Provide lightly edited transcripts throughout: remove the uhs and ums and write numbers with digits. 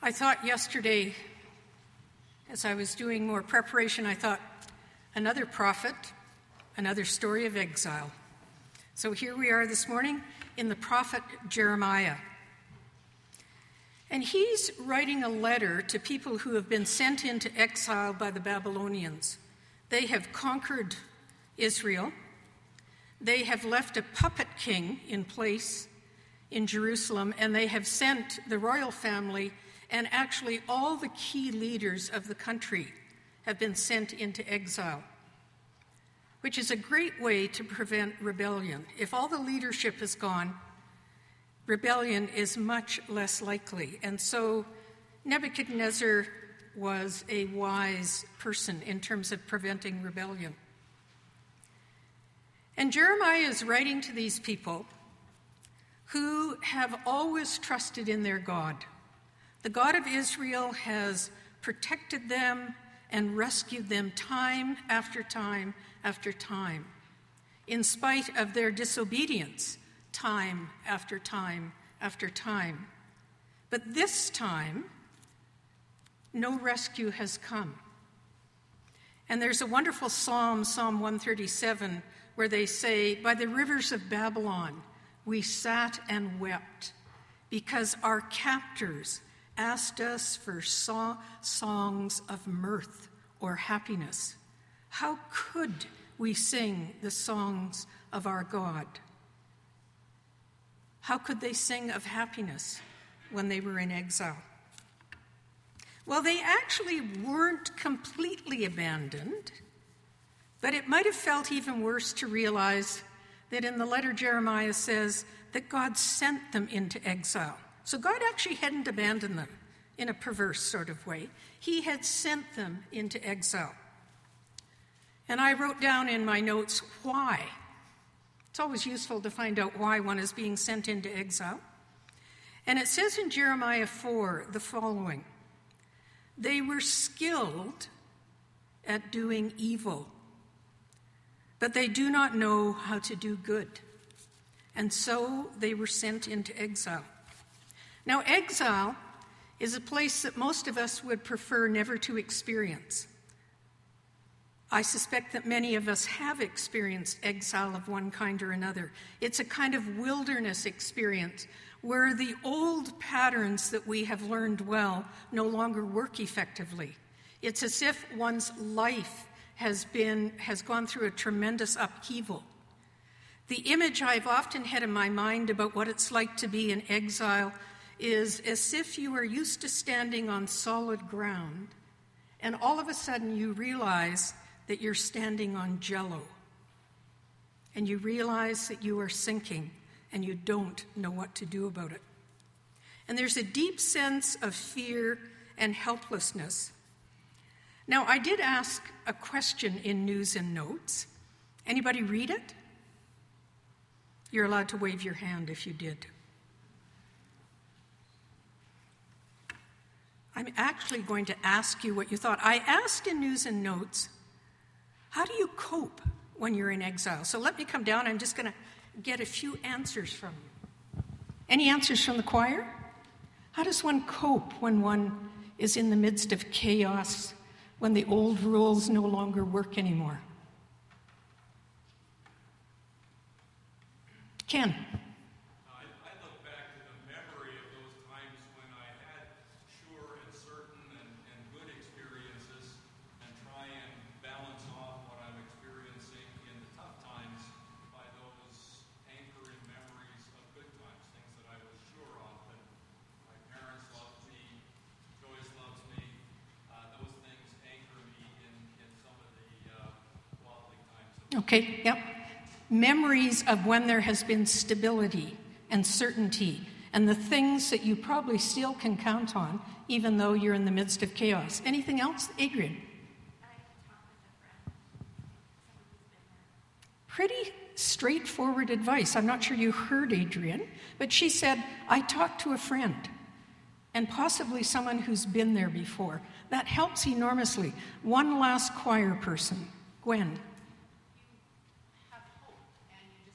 I thought yesterday, as I was doing more preparation, I thought, another prophet, another story of exile. So here we are this morning in the prophet Jeremiah. And he's writing a letter to people who have been sent into exile by the Babylonians. They have conquered Israel. They have left a puppet king in place in Jerusalem, and they have sent the royal family and actually all the key leaders of the country have been sent into exile, which is a great way to prevent rebellion. If all the leadership is gone, rebellion is much less likely. And so Nebuchadnezzar was a wise person in terms of preventing rebellion. And Jeremiah is writing to these people who have always trusted in their God. The God of Israel has protected them and rescued them time after time after time, in spite of their disobedience, time after time after time. But this time, no rescue has come. And there's a wonderful psalm, Psalm 137, where they say, "By the rivers of Babylon we sat and wept, because our captors asked us for songs of mirth or happiness. How could we sing the songs of our God?" How could they sing of happiness when they were in exile? Well, they actually weren't completely abandoned, but it might have felt even worse to realize that in the letter Jeremiah says that God sent them into exile. So God actually hadn't abandoned them in a perverse sort of way. He had sent them into exile. And I wrote down in my notes why. It's always useful to find out why one is being sent into exile. And it says in Jeremiah 4 the following: "They were skilled at doing evil, but they do not know how to do good. And so they were sent into exile." Now, exile is a place that most of us would prefer never to experience. I suspect that many of us have experienced exile of one kind or another. It's a kind of wilderness experience where the old patterns that we have learned well no longer work effectively. It's as if one's life has gone through a tremendous upheaval. The image I've often had in my mind about what it's like to be in exile is as if you are used to standing on solid ground, and all of a sudden you realize that you're standing on jello, and you realize that you are sinking, and you don't know what to do about it. And there's a deep sense of fear and helplessness. Now, I did ask a question in News and Notes. Anybody read it? You're allowed to wave your hand if you did. I'm actually going to ask you what you thought. I asked in News and Notes, how do you cope when you're in exile? So let me come down. I'm just going to get a few answers from you. Any answers from the choir? How does one cope when one is in the midst of chaos, when the old rules no longer work anymore? Ken? I look back to the memory of those times when I had sure and certain and good experiences and try and balance off what I'm experiencing in the tough times by those anchoring memories of good times, things that I was sure of, that my parents loved me, Joyce loves me. Those things anchor me in some of the wobbly times. Okay, yep. Memories of when there has been stability and certainty and the things that you probably still can count on even though you're in the midst of chaos. Anything else? Adrian? Pretty straightforward advice. I'm not sure you heard Adrian, but she said, I talked to a friend, and possibly someone who's been there before. That helps enormously. One last choir person. Gwen?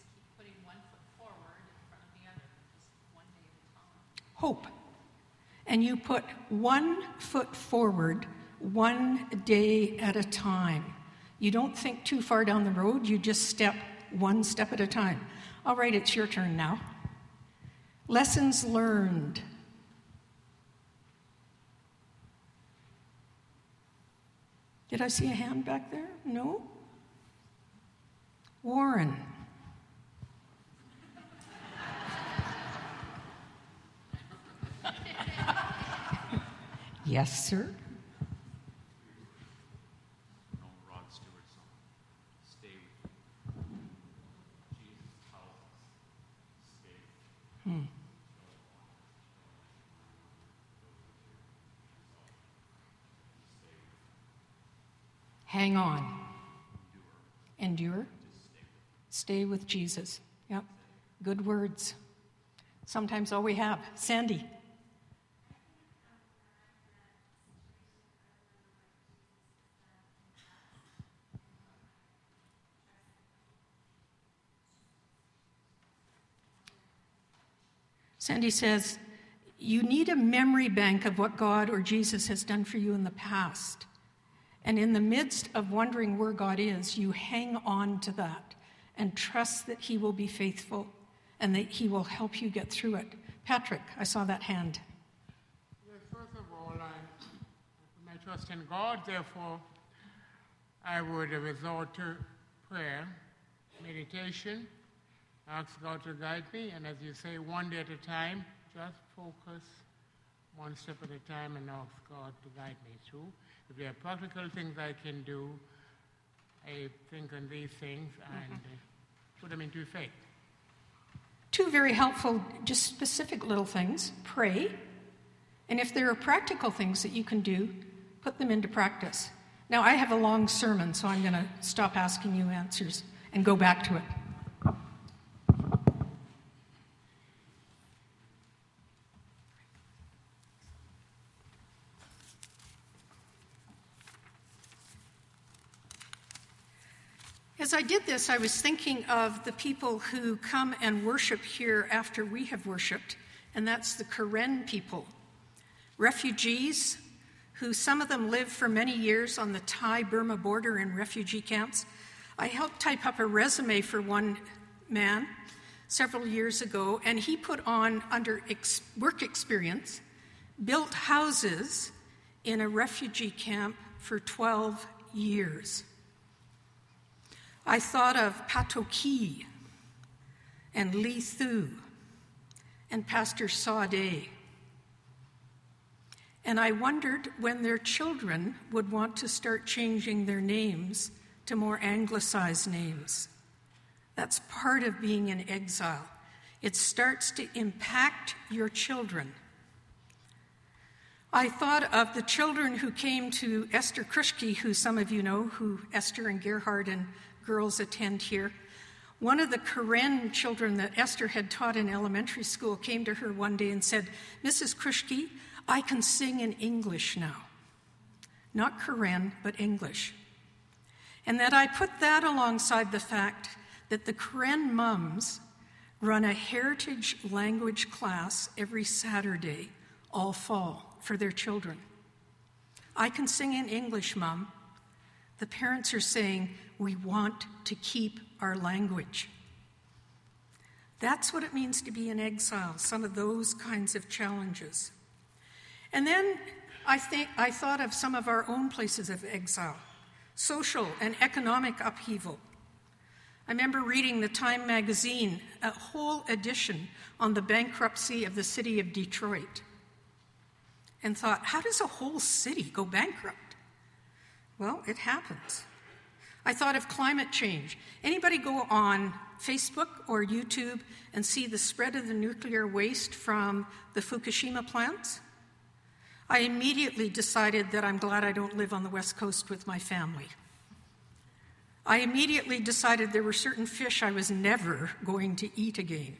Hope. and you put 1 foot forward 1 day at a time. You don't think too far down the road, you just step 1 step at a time. All right, it's your turn now. Lessons learned. Did I see a hand back there? No? Warren. Yes, sir. Rod Stewart's song, Stay with Me. Jesus tells us, stay with me. Hang on. Endure. Stay with Jesus. Yep. Good words. Sometimes all we have. Sandy. Sandy says, you need a memory bank of what God or Jesus has done for you in the past. And in the midst of wondering where God is, you hang on to that and trust that he will be faithful and that he will help you get through it. Patrick, I saw that hand. Yes, first of all, I put my trust in God. Therefore, I would resort to prayer, meditation, ask God to guide me, and as you say, 1 day at a time, just focus 1 step at a time and ask God to guide me through. If there are practical things I can do, I think on these things and put them into effect. 2 very helpful, just specific little things. Pray. And if there are practical things that you can do, put them into practice. Now, I have a long sermon, so I'm going to stop asking you answers and go back to it. As I did this, I was thinking of the people who come and worship here after we have worshiped, and that's the Karen people. Refugees who some of them lived for many years on the Thai-Burma border in refugee camps. I helped type up a resume for one man several years ago, and he put on, under work experience, built houses in a refugee camp for 12 years. I thought of Patoki and Lee Thu and Pastor Sade. And I wondered when their children would want to start changing their names to more anglicized names. That's part of being in exile. It starts to impact your children. I thought of the children who came to Esther Kruschke, who some of you know, who Esther and Gerhard and girls attend here. One of the Karen children that Esther had taught in elementary school came to her one day and said, Mrs. Kruschke, I can sing in English now. Not Karen, but English. And that I put that alongside the fact that the Karen mums run a heritage language class every Saturday, all fall, for their children. I can sing in English, Mom. The parents are saying, we want to keep our language. That's what it means to be in exile, some of those kinds of challenges. And then I thought of some of our own places of exile, social and economic upheaval. I remember reading the Time magazine, a whole edition on the bankruptcy of the city of Detroit, and thought, how does a whole city go bankrupt? Well, it happens. I thought of climate change. Anybody go on Facebook or YouTube and see the spread of the nuclear waste from the Fukushima plants? I immediately decided that I'm glad I don't live on the West Coast with my family. I immediately decided there were certain fish I was never going to eat again.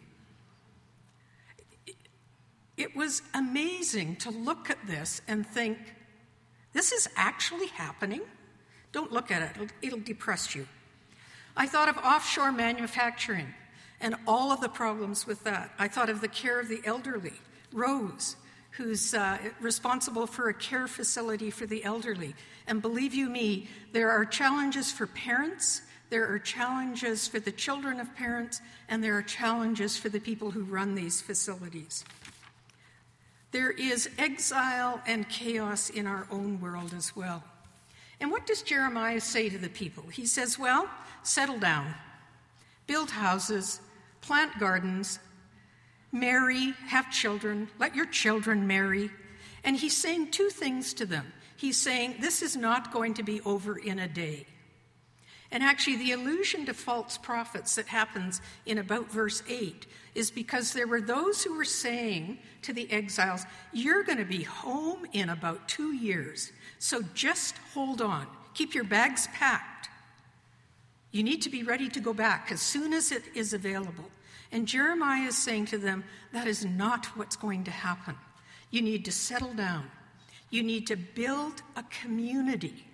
It was amazing to look at this and think, this is actually happening? Don't look at it, it'll depress you. I thought of offshore manufacturing and all of the problems with that. I thought of the care of the elderly, roads, who's responsible for a care facility for the elderly. And believe you me, there are challenges for parents, there are challenges for the children of parents, and there are challenges for the people who run these facilities. There is exile and chaos in our own world as well. And what does Jeremiah say to the people? He says, well, settle down, build houses, plant gardens, marry, have children, let your children marry. And he's saying two things to them. He's saying, this is not going to be over in a day. And actually, the allusion to false prophets that happens in about verse 8 is because there were those who were saying to the exiles, you're going to be home in about 2 years, so just hold on. Keep your bags packed. You need to be ready to go back as soon as it is available. And Jeremiah is saying to them, that is not what's going to happen. You need to settle down. You need to build a community.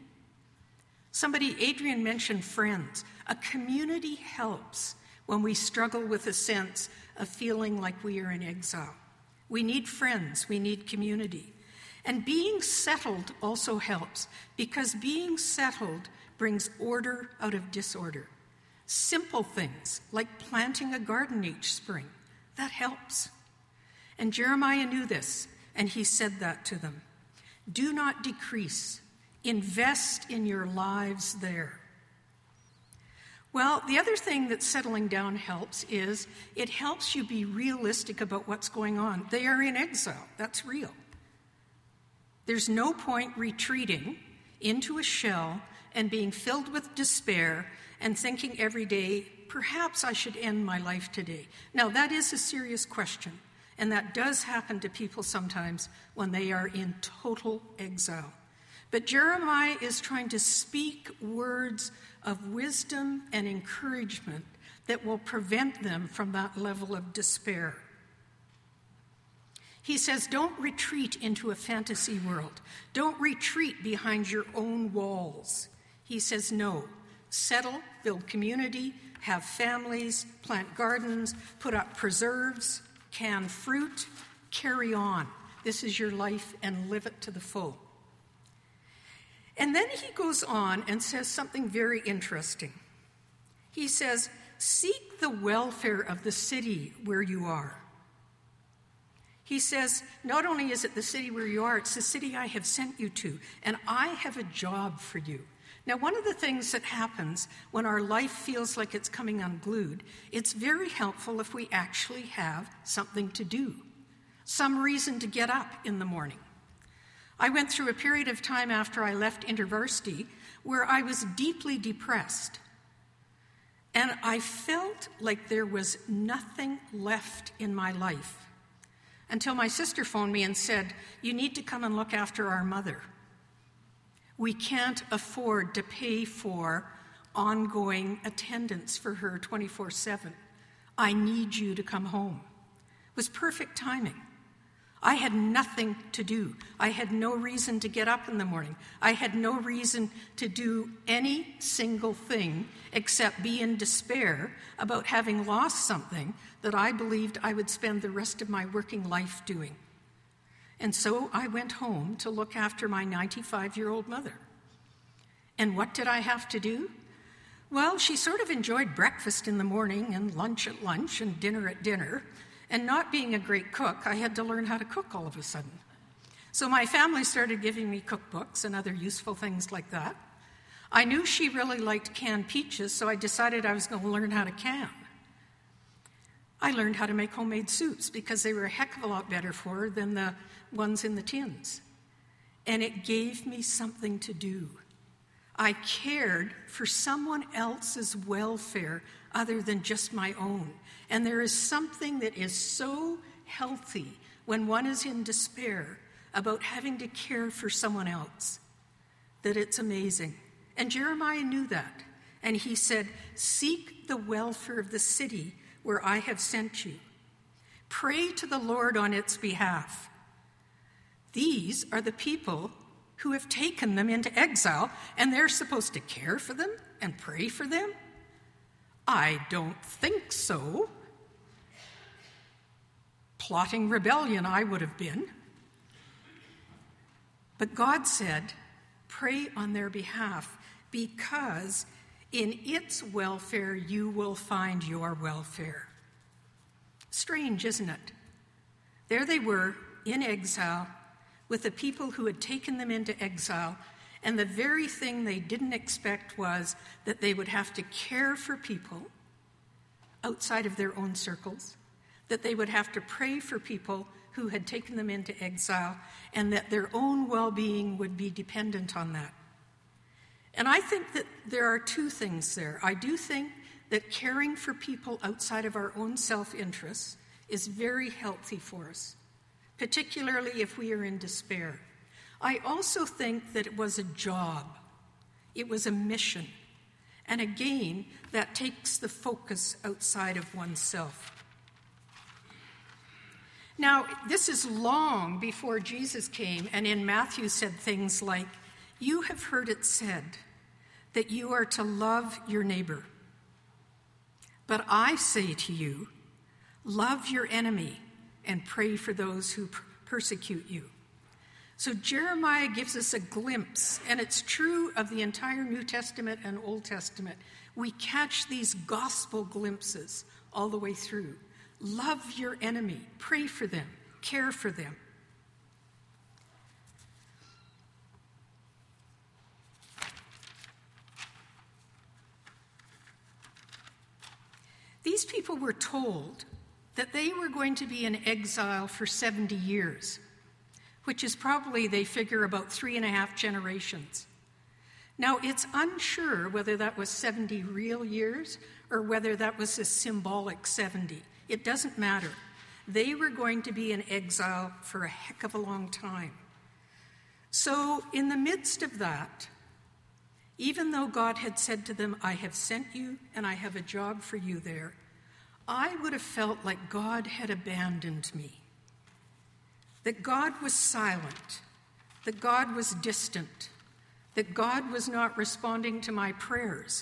Adrian mentioned friends. A community helps when we struggle with a sense of feeling like we are in exile. We need friends, we need community. And being settled also helps, because being settled brings order out of disorder. Simple things like planting a garden each spring, that helps. And Jeremiah knew this, and he said that to them. Do not decrease. Invest in your lives there. Well, the other thing that settling down helps is it helps you be realistic about what's going on. They are in exile. That's real. There's no point retreating into a shell and being filled with despair and thinking every day, perhaps I should end my life today. Now, that is a serious question, and that does happen to people sometimes when they are in total exile. But Jeremiah is trying to speak words of wisdom and encouragement that will prevent them from that level of despair. He says, don't retreat into a fantasy world. Don't retreat behind your own walls. He says, no, settle, build community, have families, plant gardens, put up preserves, can fruit, carry on. This is your life, and live it to the full. And then he goes on and says something very interesting. He says, seek the welfare of the city where you are. He says, not only is it the city where you are, it's the city I have sent you to, and I have a job for you. Now, one of the things that happens when our life feels like it's coming unglued, it's very helpful if we actually have something to do, some reason to get up in the morning. I went through a period of time after I left InterVarsity where I was deeply depressed. And I felt like there was nothing left in my life until my sister phoned me and said, you need to come and look after our mother. We can't afford to pay for ongoing attendance for her 24/7. I need you to come home. It was perfect timing. I had nothing to do. I had no reason to get up in the morning. I had no reason to do any single thing except be in despair about having lost something that I believed I would spend the rest of my working life doing. And so I went home to look after my 95-year-old mother. And what did I have to do? Well, she sort of enjoyed breakfast in the morning and lunch at lunch and dinner at dinner. And not being a great cook, I had to learn how to cook all of a sudden. So my family started giving me cookbooks and other useful things like that. I knew she really liked canned peaches, so I decided I was going to learn how to can. I learned how to make homemade soups because they were a heck of a lot better for her than the ones in the tins. And it gave me something to do. I cared for someone else's welfare other than just my own. And there is something that is so healthy when one is in despair about having to care for someone else that it's amazing. And Jeremiah knew that. And he said, seek the welfare of the city where I have sent you. Pray to the Lord on its behalf. These are the people who have taken them into exile, and they're supposed to care for them and pray for them? I don't think so. Plotting rebellion I would have been. But God said, pray on their behalf, because in its welfare you will find your welfare. Strange, isn't it? There they were in exile with the people who had taken them into exile, and the very thing they didn't expect was that they would have to care for people outside of their own circles, that they would have to pray for people who had taken them into exile, and that their own well-being would be dependent on that. And I think that there are two things there. I do think that caring for people outside of our own self-interest is very healthy for us, particularly if we are in despair. I also think that it was a job. It was a mission. And again, that takes the focus outside of oneself. Now, this is long before Jesus came, and in Matthew said things like, "You have heard it said that you are to love your neighbor. But I say to you, love your enemy and pray for those who persecute you." So Jeremiah gives us a glimpse, and it's true of the entire New Testament and Old Testament. We catch these gospel glimpses all the way through. Love your enemy, pray for them, care for them. These people were told that they were going to be in exile for 70 years, which is probably, they figure, about 3.5 generations. Now, it's unsure whether that was 70 real years or whether that was a symbolic 70. It doesn't matter. They were going to be in exile for a heck of a long time. So, in the midst of that, even though God had said to them, "I have sent you and I have a job for you there," I would have felt like God had abandoned me. That God was silent, that God was distant, that God was not responding to my prayers.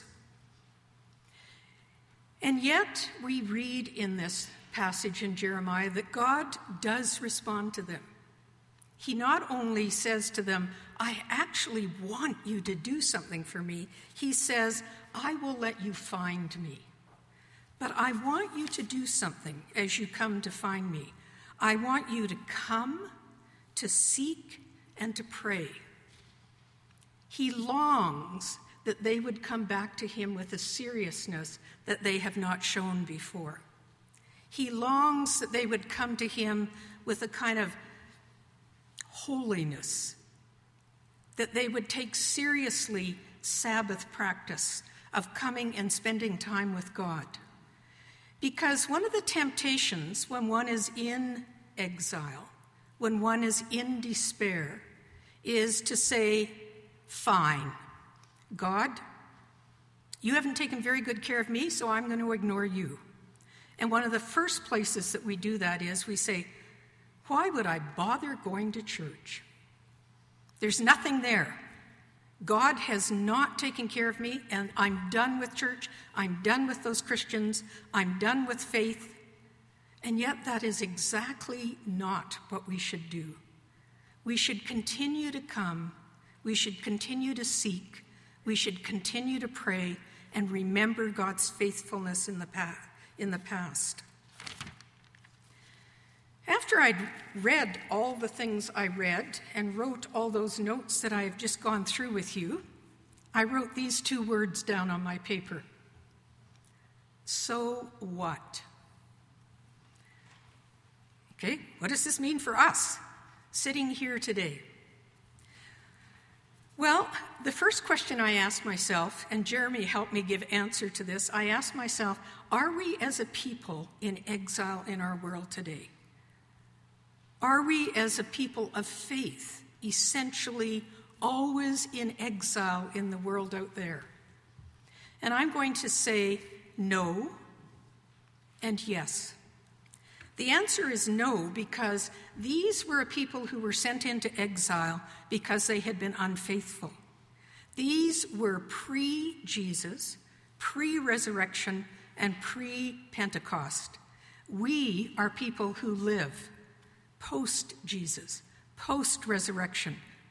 And yet, we read in this passage in Jeremiah that God does respond to them. He not only says to them, "I actually want you to do something for me," he says, "I will let you find me. But I want you to do something as you come to find me. I want you to come, to seek, and to pray." He longs that they would come back to him with a seriousness that they have not shown before. He longs that they would come to him with a kind of holiness, that they would take seriously Sabbath practice of coming and spending time with God. Because one of the temptations when one is in exile, when one is in despair, is to say, "Fine, God, you haven't taken very good care of me, so I'm going to ignore you." And one of the first places that we do that is we say, "Why would I bother going to church? There's nothing there. God has not taken care of me, and I'm done with church. I'm done with those Christians. I'm done with faith." And yet that is exactly not what we should do. We should continue to come. We should continue to seek. We should continue to pray and remember God's faithfulness in the past. After I'd read all the things I read and wrote all those notes that I have just gone through with you, I wrote these 2 words down on my paper. So what? Okay, what does this mean for us, sitting here today? Well, the first question I asked myself, and Jeremy helped me give answer to this, I asked myself, are we as a people in exile in our world today? Are we as a people of faith essentially always in exile in the world out there? And I'm going to say no and yes. The answer is no, because these were a people who were sent into exile because they had been unfaithful. These were pre-Jesus, pre-resurrection, and pre-Pentecost. We are people who live post-Jesus, post-resurrection,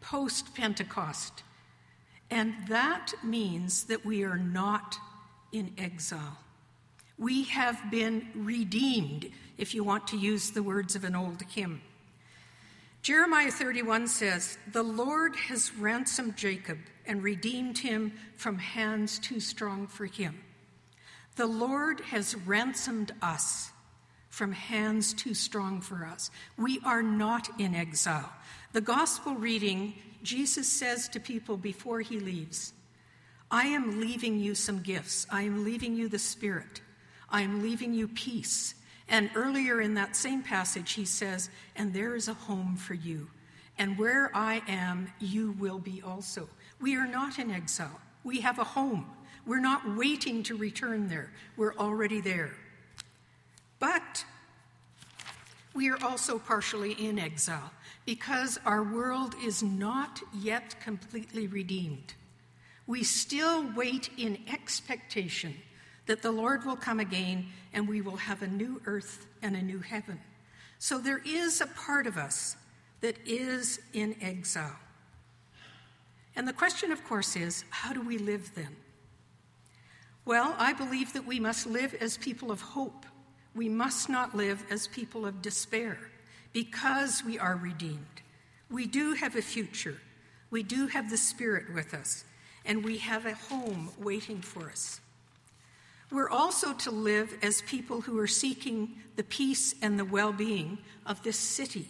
post-Pentecost. And that means that we are not in exile. We have been redeemed, if you want to use the words of an old hymn. Jeremiah 31 says, "The Lord has ransomed Jacob and redeemed him from hands too strong for him." The Lord has ransomed us from hands too strong for us. We are not in exile. The gospel reading, Jesus says to people before he leaves, "I am leaving you some gifts. I am leaving you the Spirit. I am leaving you peace." And earlier in that same passage, he says, "And there is a home for you. And where I am, you will be also." We are not in exile. We have a home. We're not waiting to return there. We're already there. But we are also partially in exile because our world is not yet completely redeemed. We still wait in expectation that the Lord will come again and we will have a new earth and a new heaven. So there is a part of us that is in exile. And the question, of course, is, how do we live then? Well, I believe that we must live as people of hope. We must not live as people of despair because we are redeemed. We do have a future. We do have the Spirit with us, and we have a home waiting for us. We're also to live as people who are seeking the peace and the well-being of this city.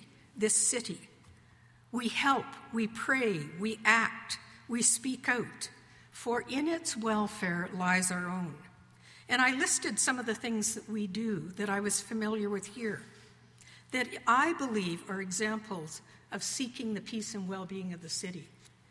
We help, we pray, we act, we speak out, for in its welfare lies our own. And I listed some of the things that we do that I was familiar with here, that I believe are examples of seeking the peace and well-being of the city.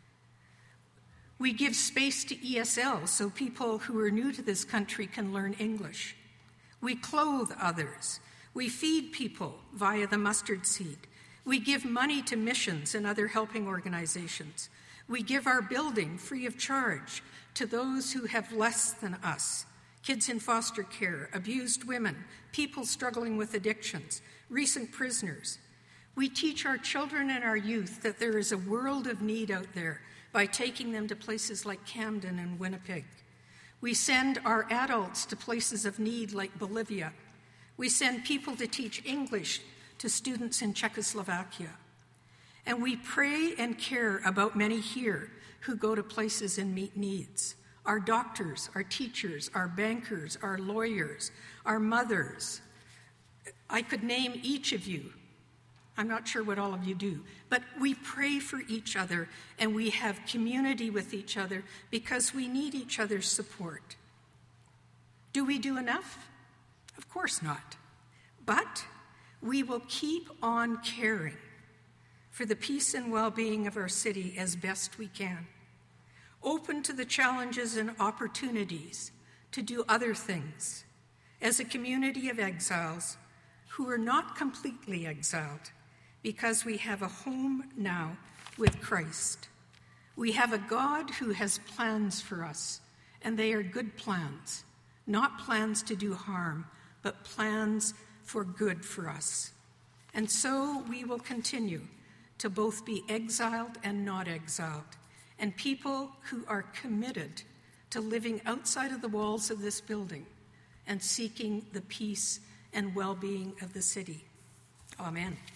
We give space to ESL so people who are new to this country can learn English. We clothe others. We feed people via the mustard seed. We give money to missions and other helping organizations. We give our building free of charge to those who have less than us: kids in foster care, abused women, people struggling with addictions, recent prisoners. We teach our children and our youth that there is a world of need out there by taking them to places like Camden and Winnipeg. We send our adults to places of need like Bolivia. We send people to teach English to students in Czechoslovakia. And we pray and care about many here who go to places and meet needs. Our doctors, our teachers, our bankers, our lawyers, our mothers. I could name each of you. I'm not sure what all of you do, but we pray for each other and we have community with each other because we need each other's support. Do we do enough? Of course not. But we will keep on caring for the peace and well-being of our city as best we can, open to the challenges and opportunities to do other things as a community of exiles who are not completely exiled, because we have a home now with Christ. We have a God who has plans for us, and they are good plans, not plans to do harm, but plans for good for us. And so we will continue to both be exiled and not exiled, and people who are committed to living outside of the walls of this building and seeking the peace and well-being of the city. Amen.